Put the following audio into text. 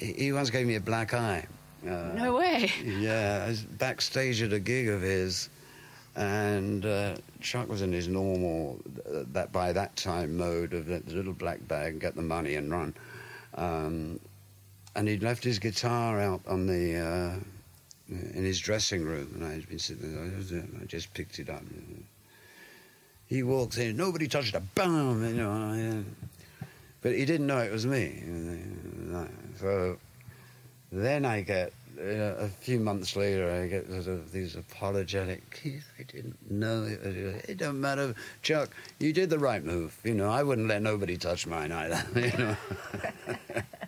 he once gave me a black eye. No way. Yeah, I was backstage at a gig of his, and Chuck was in his normal, by that time, mode of the little black bag, get the money and run. And he'd left his guitar out on the in his dressing room, and I'd been sitting there. I just picked it up. He walks in, nobody touched it, boom, you know. But he didn't know it was me. So then I get, a few months later, I get sort of these apologetic, Keith, I didn't know it don't matter. Chuck, you did the right move. You know, I wouldn't let nobody touch mine either, you know.